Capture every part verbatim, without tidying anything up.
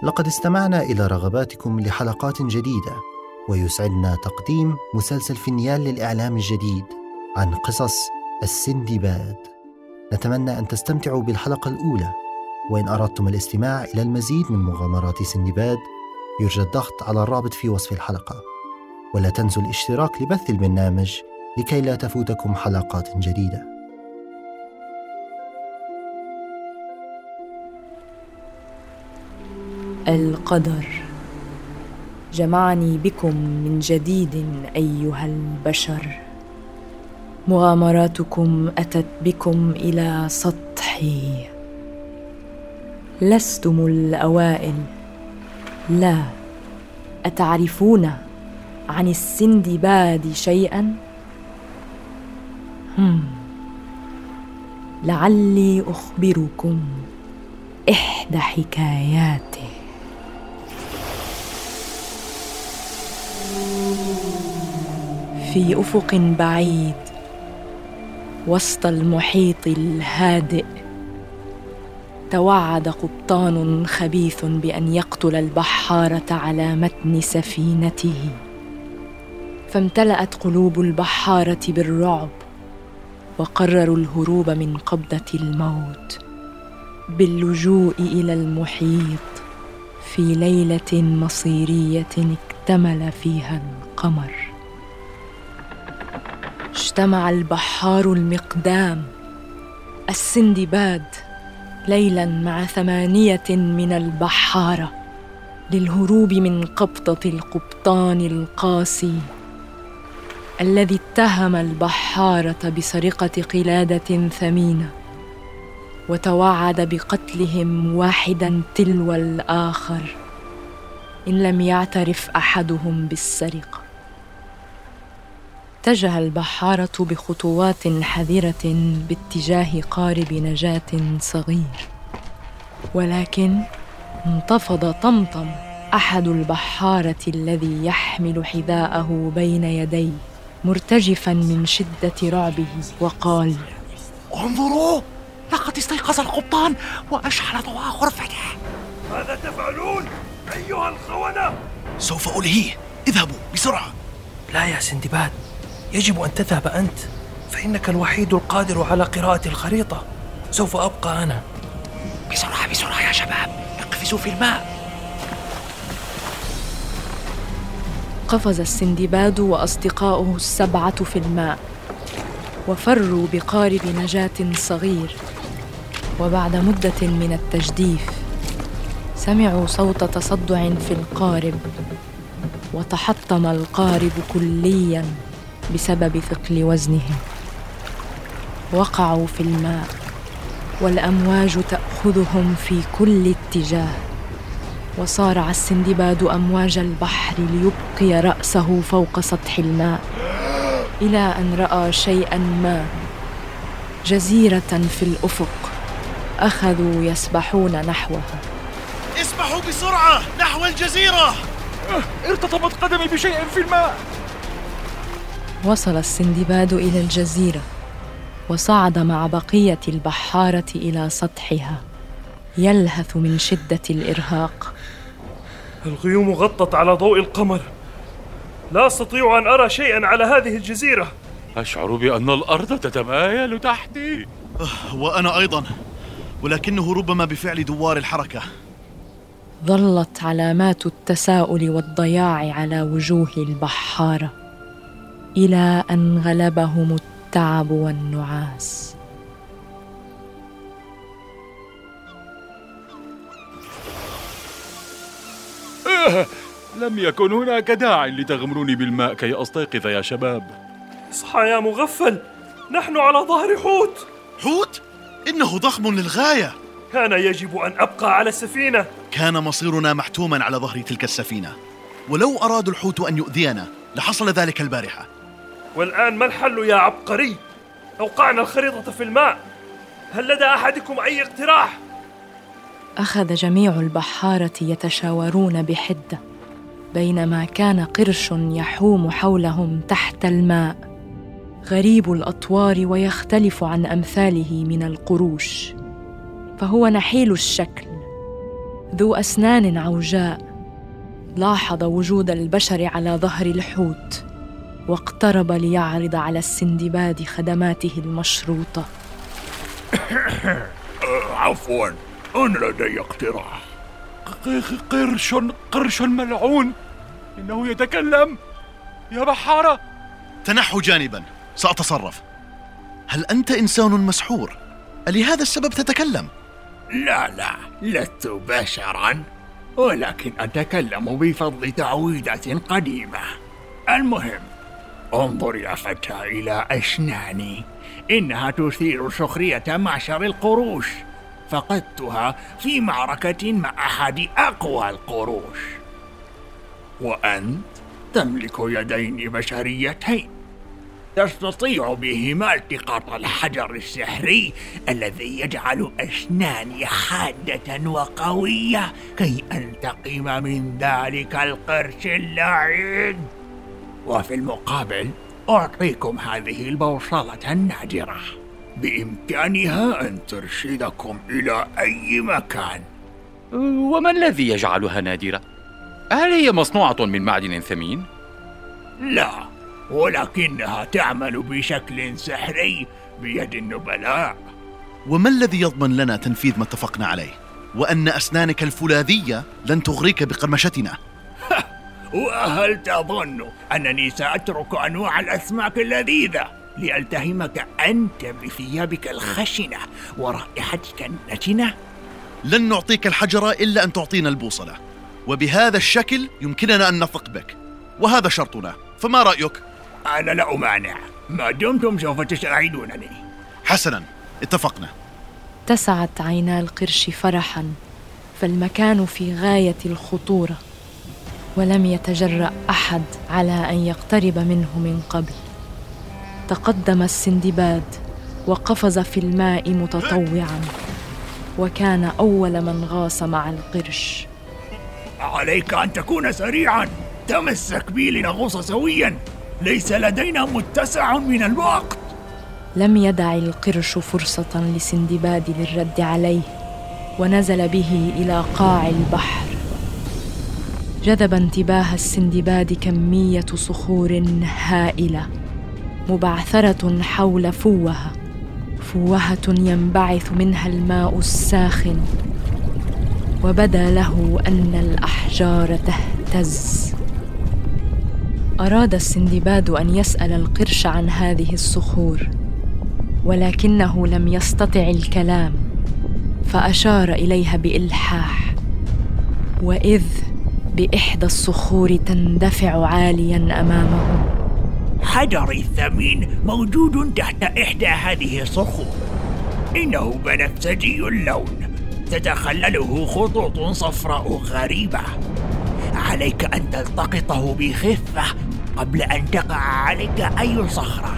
لقد استمعنا إلى رغباتكم لحلقات جديدة، ويسعدنا تقديم مسلسل فينيال للإعلام الجديد عن قصص السندباد. نتمنى أن تستمتعوا بالحلقة الأولى، وإن أردتم الاستماع إلى المزيد من مغامرات سندباد يرجى الضغط على الرابط في وصف الحلقة، ولا تنسوا الاشتراك لبث البرنامج لكي لا تفوتكم حلقات جديدة. القدر جمعني بكم من جديد أيها البشر. مغامراتكم أتت بكم إلى سطحي. لستم الأوائل، لا. أتعرفون عن السندباد شيئاً؟ هم. لعلي أخبركم إحدى حكاياته. في أفق بعيد وسط المحيط الهادئ، توعد قبطان خبيث بأن يقتل البحارة على متن سفينته، فامتلأت قلوب البحارة بالرعب، وقرروا الهروب من قبضة الموت باللجوء إلى المحيط في ليلة مصيرية اكتمل فيها القمر. اجتمع البحار المقدام السندباد ليلاً مع ثمانية من البحارة للهروب من قبضة القبطان القاسي الذي اتهم البحارة بسرقة قلادة ثمينة، وتوعد بقتلهم واحداً تلو الآخر إن لم يعترف أحدهم بالسرقة. اتجه البحارة بخطوات حذرة باتجاه قارب نجاة صغير، ولكن انتفض طمطم أحد البحارة الذي يحمل حذاءه بين يديه مرتجفاً من شدة رعبه، وقال: انظروا، لقد استيقظ القبطان وأشعل ضوء غرفته. ماذا تفعلون أيها الخونة؟ سوف ألهيه، اذهبوا بسرعة. لا يا سندباد، يجب أن تذهب أنت، فإنك الوحيد القادر على قراءة الخريطة. سوف أبقى أنا. بسرعة بسرعة يا شباب، اقفزوا في الماء. قفز السندباد وأصدقاؤه السبعة في الماء، وفروا بقارب نجاة صغير. وبعد مدة من التجديف سمعوا صوت تصدع في القارب، وتحطم القارب كلياً بسبب ثقل وزنه. وقعوا في الماء والأمواج تأخذهم في كل اتجاه، وصارع السندباد أمواج البحر ليبقي رأسه فوق سطح الماء، إلى أن رأى شيئاً ما، جزيرة في الأفق. أخذوا يسبحون نحوها. اسبحوا بسرعة نحو الجزيرة. ارتطمت قدمي بشيء في الماء. وصل السندباد إلى الجزيرة، وصعد مع بقية البحارة إلى سطحها يلهث من شدة الإرهاق. الغيوم غطت على ضوء القمر، لا أستطيع أن أرى شيئاً على هذه الجزيرة. أشعر بأن الأرض تتمايل تحتي. وأنا أيضاً، ولكنه ربما بفعل دوار الحركة. ظلت علامات التساؤل والضياع على وجوه البحارة، إلى أن غلبهم التعب والنعاس. آه، لم يكن هناك داع لتغمروني بالماء كي أستيقظ يا شباب. اصحى يا مغفل، نحن على ظهر حوت. حوت؟ إنه ضخم للغاية. كان يجب أن أبقى على السفينة. كان مصيرنا محتوما على ظهر تلك السفينة، ولو أراد الحوت أن يؤذينا لحصل ذلك البارحة. والآن ما الحل يا عبقري؟ أوقعنا الخريطة في الماء، هل لدى أحدكم أي اقتراح؟ أخذ جميع البحارة يتشاورون بحدة، بينما كان قرش يحوم حولهم تحت الماء، غريب الأطوار ويختلف عن أمثاله من القروش، فهو نحيل الشكل، ذو أسنان عوجاء لاحظ وجود البشر على ظهر الحوت، واقترب ليعرض على السندباد خدماته المشروطة. عفواً، أنا لدي اقتراح. قرش قرش ملعون، إنه يتكلم. يا بحارة، تنحوا جانباً، سأتصرف. هل أنت إنسان مسحور؟ ألهذا السبب تتكلم؟ لا لا، لست بشراً، ولكن أتكلم بفضل تعويذة قديمة. المهم، انظر يا فتى إلى أسناني، إنها تثير سخرية معشر القروش. فقدتها في معركة مع أحد أقوى القروش، وأنت تملك يدين بشريتين تستطيع بهما التقاط الحجر السحري الذي يجعل أسناني حادة وقوية كي أنتقم من ذلك القرش اللعين. وفي المقابل أعطيكم هذه البوصلة النادرة، بإمكانها أن ترشدكم إلى أي مكان. وما الذي يجعلها نادرة؟ هل هي مصنوعة من معدن ثمين؟ لا، ولكنها تعمل بشكل سحري بيد النبلاء. وما الذي يضمن لنا تنفيذ ما اتفقنا عليه، وأن أسنانك الفولاذية لن تغريك بقرمشتنا؟ وهل تظن أنني سأترك أنواع الأسماك اللذيذة لألتهمك أنت بثيابك الخشنة ورائحتك النتنة؟ لن نعطيك الحجر إلا أن تعطينا البوصلة، وبهذا الشكل يمكننا أن نثق بك، وهذا شرطنا. فما رأيك؟ أنا لا أمانع ما دمتم سوف تساعدونني. حسناً، اتفقنا. اتسعت عينا القرش فرحاً، فالمكان في غاية الخطورة، ولم يتجرأ أحد على أن يقترب منه من قبل. تقدم السندباد وقفز في الماء متطوعاً، وكان أول من غاص مع القرش. عليك أن تكون سريعاً، تمسك بي لنغوص سوياً، ليس لدينا متسع من الوقت. لم يدع القرش فرصة لسندباد للرد عليه، ونزل به إلى قاع البحر. جذب انتباه السندباد كمية صخور هائلة مبعثرة حول فوهة، فوهة ينبعث منها الماء الساخن، وبدا له أن الأحجار تهتز. أراد السندباد أن يسأل القرش عن هذه الصخور، ولكنه لم يستطع الكلام، فأشار إليها بإلحاح، وإذ بإحدى الصخور تندفع عالياً أمامه. حجري الثمين موجود تحت إحدى هذه الصخور، إنه بنفسجي اللون، تتخلله خطوط صفراء غريبة. عليك أن تلتقطه بخفة قبل أن تقع عليك أي صخرة.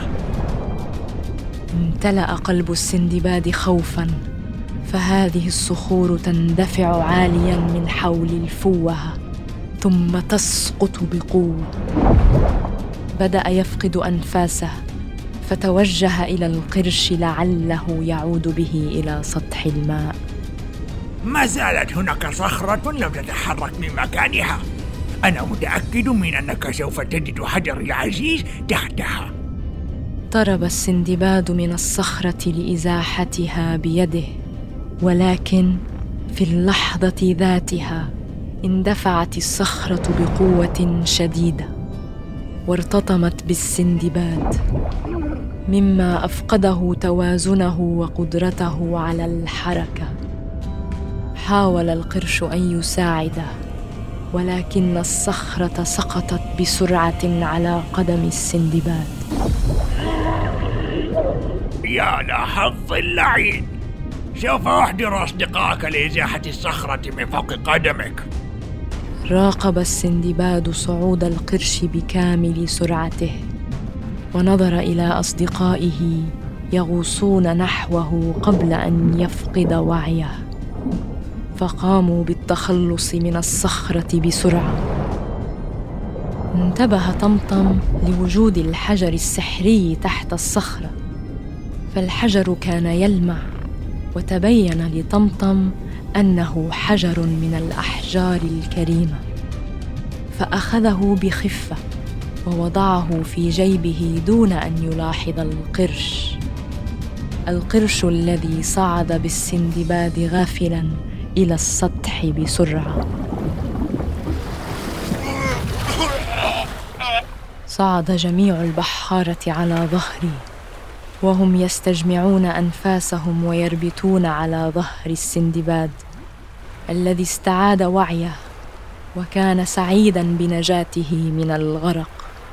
امتلأ قلب السندباد خوفاً، فهذه الصخور تندفع عالياً من حول الفوهة ثم تسقط بقوة. بدأ يفقد أنفاسه، فتوجه إلى القرش لعله يعود به إلى سطح الماء. ما زالت هناك صخرة لم تتحرك من مكانها، أنا متأكد من أنك سوف تجد حجر العزيز تحتها. اقترب السندباد من الصخرة لإزاحتها بيده، ولكن في اللحظة ذاتها اندفعت الصخرة بقوة شديدة وارتطمت بالسندباد، مما أفقده توازنه وقدرته على الحركة. حاول القرش أن يساعده، ولكن الصخرة سقطت بسرعة على قدم السندباد. يا لحظ اللعين، سوف أحضر أصدقائك لإزاحة الصخرة من فوق قدمك. راقب السندباد صعود القرش بكامل سرعته، ونظر إلى أصدقائه يغوصون نحوه قبل أن يفقد وعيه، فقاموا بالتخلص من الصخرة بسرعة. انتبه طمطم لوجود الحجر السحري تحت الصخرة، فالحجر كان يلمع، وتبين لطمطم أنه حجر من الأحجار الكريمة، فأخذه بخفة ووضعه في جيبه دون أن يلاحظ القرش القرش الذي صعد بالسندباد غافلاً إلى السطح بسرعة. صعد جميع البحارة على ظهري وهم يستجمعون أنفاسهم ويربتون على ظهر السندباد الذي استعاد وعيه وكان سعيداً بنجاته من الغرق.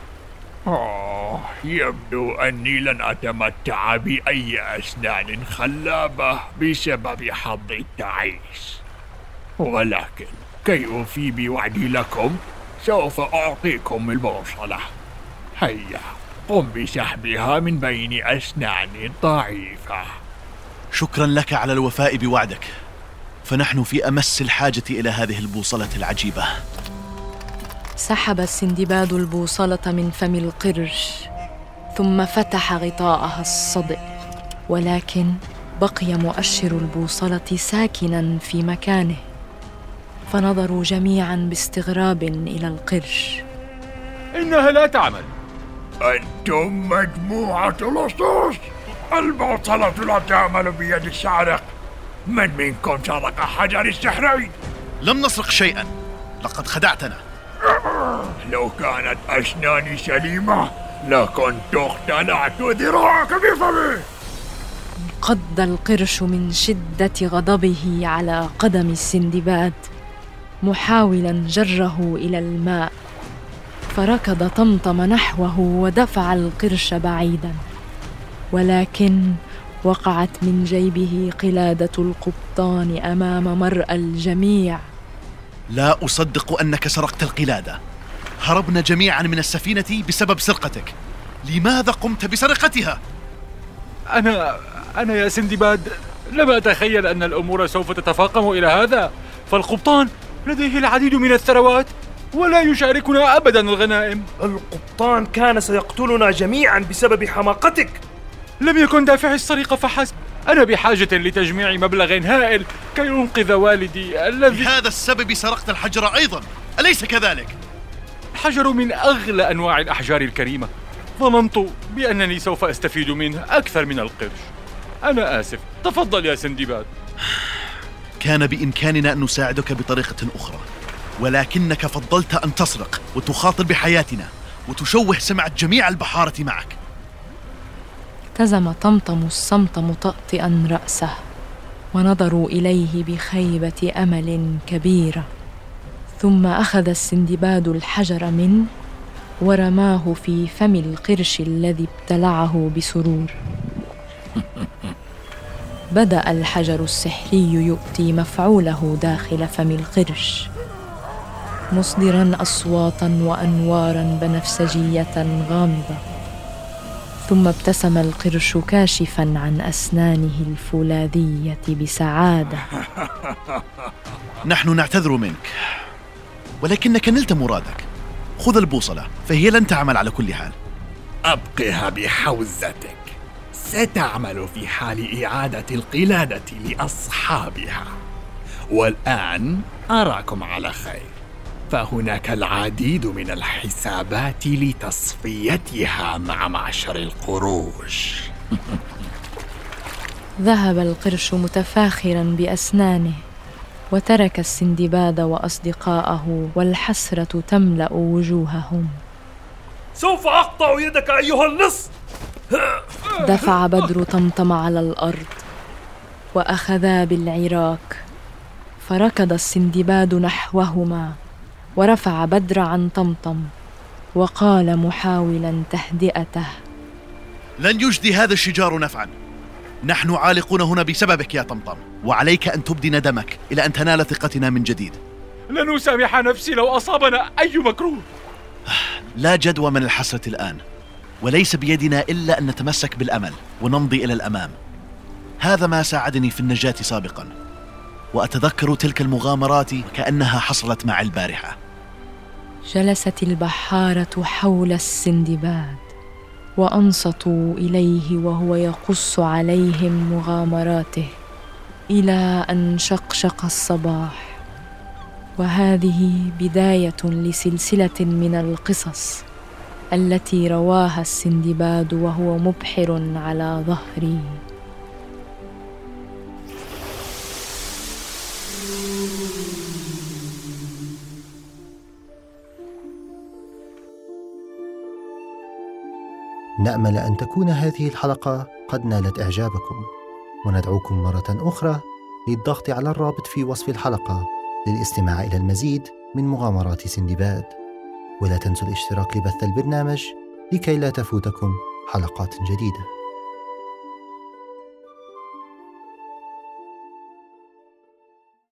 آه، يبدو أني لن أتمتع بأي أسنان خلابة بسبب حظ التعيس، ولكن كي أوفي بوعدي لكم سوف أعطيكم البوصلة. هيا قم بسحبها من بين أسنان ضعيفة. شكرا لك على الوفاء بوعدك، فنحن في أمس الحاجة إلى هذه البوصلة العجيبة. سحب السندباد البوصلة من فم القرش ثم فتح غطاءها الصدئ، ولكن بقي مؤشر البوصلة ساكناً في مكانه، فنظروا جميعاً باستغراب إلى القرش. إنها لا تعمل. أنتم مجموعة لصوص، البوصلة لا تعمل بيد السارق. من منكم سرق حجر السحرين؟ لم نسرق شيئاً، لقد خدعتنا. لو كانت أسناني سليمة لكنت اقتلعت ذراعك بفمي. انقض القرش من شدة غضبه على قدم السندباد محاولاً جره إلى الماء، فركض طمطم نحوه ودفع القرش بعيداً، ولكن وقعت من جيبه قلادة القبطان أمام مرأى الجميع. لا أصدق أنك سرقت القلادة. هربنا جميعا من السفينة بسبب سرقتك. لماذا قمت بسرقتها؟ أنا أنا يا سندباد لم أتخيل أن الأمور سوف تتفاقم إلى هذا، فالقبطان لديه العديد من الثروات ولا يشاركنا أبدا الغنائم. القبطان كان سيقتلنا جميعا بسبب حماقتك. لم يكن دافع السرقة فحسب، أنا بحاجة لتجميع مبلغ هائل كي أنقذ والدي الذي... لهذا السبب سرقت الحجر أيضا، أليس كذلك؟ الحجر من أغلى أنواع الأحجار الكريمة، ظننت بأنني سوف أستفيد منه أكثر من القرش. أنا آسف، تفضل يا سندباد. كان بإمكاننا أن نساعدك بطريقة أخرى، ولكنك فضلت أن تسرق وتخاطر بحياتنا وتشوه سمعة جميع البحارة معك. التزم طمطم الصمت مطأطئا رأسه، ونظروا إليه بخيبة أمل كبيرة. ثم أخذ السندباد الحجر منه ورماه في فم القرش الذي ابتلعه بسرور. بدأ الحجر السحري يؤتي مفعوله داخل فم القرش، مصدراً أصواتاً وأنواراً بنفسجية غامضة. ثم ابتسم القرش كاشفاً عن أسنانه الفولاذية بسعادة. نحن نعتذر منك، ولكنك نلت مرادك. خذ البوصلة فهي لن تعمل على كل حال. أبقها بحوزتك، ستعمل في حال إعادة القلادة لأصحابها. والآن أراكم على خير، فهناك العديد من الحسابات لتصفيتها مع معشر القروش. ذهب القرش متفاخراً بأسنانه، وترك السندباد وأصدقاءه والحسرة تملأ وجوههم. سوف أقطع يدك أيها اللص! دفع بدر طمطم على الأرض وأخذا بالعراك، فركض السندباد نحوهما ورفع بدر عن طمطم وقال محاولا تهدئته: لن يجدي هذا الشجار نفعا. نحن عالقون هنا بسببك يا طمطم، وعليك أن تبدي ندمك إلى أن تنال ثقتنا من جديد. لن أسامح نفسي لو أصابنا أي مكروه. لا جدوى من الحسرة الآن، وليس بيدنا إلا أن نتمسك بالأمل ونمضي إلى الأمام. هذا ما ساعدني في النجاة سابقا، وأتذكر تلك المغامرات كأنها حصلت معي البارحة. جلست البحارة حول السندباد وأنصتوا إليه وهو يقص عليهم مغامراته، إلى أن شقشق الصباح. وهذه بداية لسلسلة من القصص التي رواها السندباد وهو مبحر على ظهري. نأمل أن تكون هذه الحلقة قد نالت إعجابكم، وندعوكم مرة أخرى للضغط على الرابط في وصف الحلقة للاستماع إلى المزيد من مغامرات سندباد. ولا تنسوا الاشتراك لبث البرنامج لكي لا تفوتكم حلقات جديدة.